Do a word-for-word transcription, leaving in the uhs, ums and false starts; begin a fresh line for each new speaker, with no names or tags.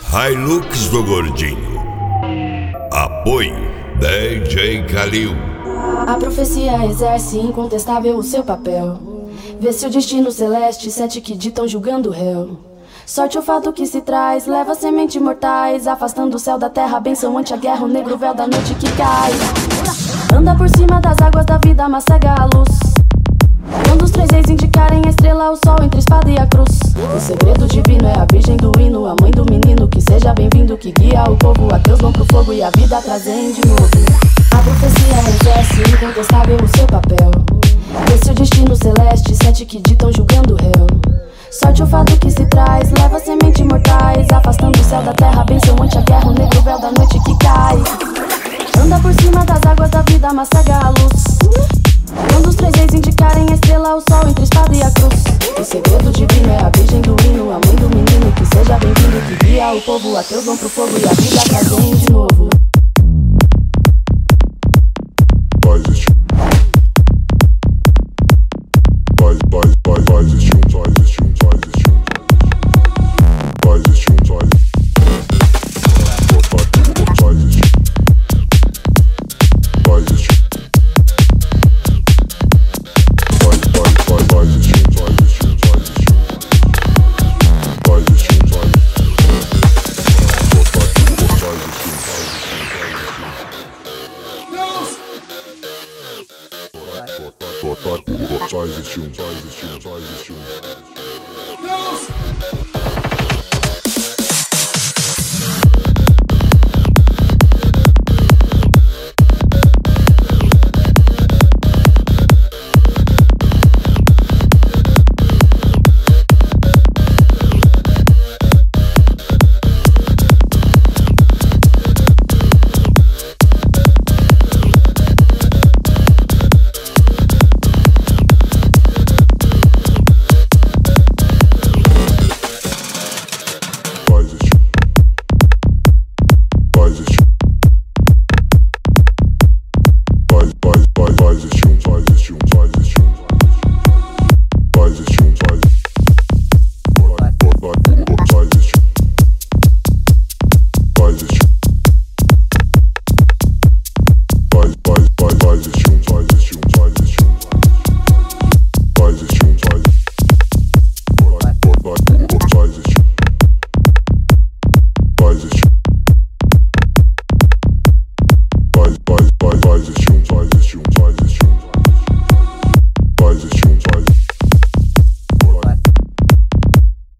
Hilux do Gordinho. Apoio D J Kalil.
A profecia exerce incontestável o seu papel. Vê-se o destino celeste, sete que ditam julgando o réu. Sorte o fato que se traz, leva sementes mortais, afastando o céu da terra, benção ante a guerra, o negro véu da noite que cai. Anda por cima das águas da vida, mas cega a luz. Quando os três reis indicarem a estrela, o sol entre a espada e a cruz. O segredo divino é a virgem do hino, a mãe do menino, que seja bem-vindo, que guia o povo. Ateus vão pro fogo e a vida trazem de novo. A profecia exerce incontestável o seu papel. Esse é o destino celeste, sete que ditam julgando o réu. Sorte o fato que se traz, leva sementes mortais, afastando o céu da terra, benção ante a guerra, o negro véu da noite que cai. Anda por cima das águas da vida, mas cega a luz. Quando os três reis indicarem a estrela, o sol entre a espada e a cruz. O segredo divino é a virgem do hino, a mãe do menino, que seja bem-vindo, que guia o povo. Ateus vão pro fogo e a vida trazem de novo.
Só existe um.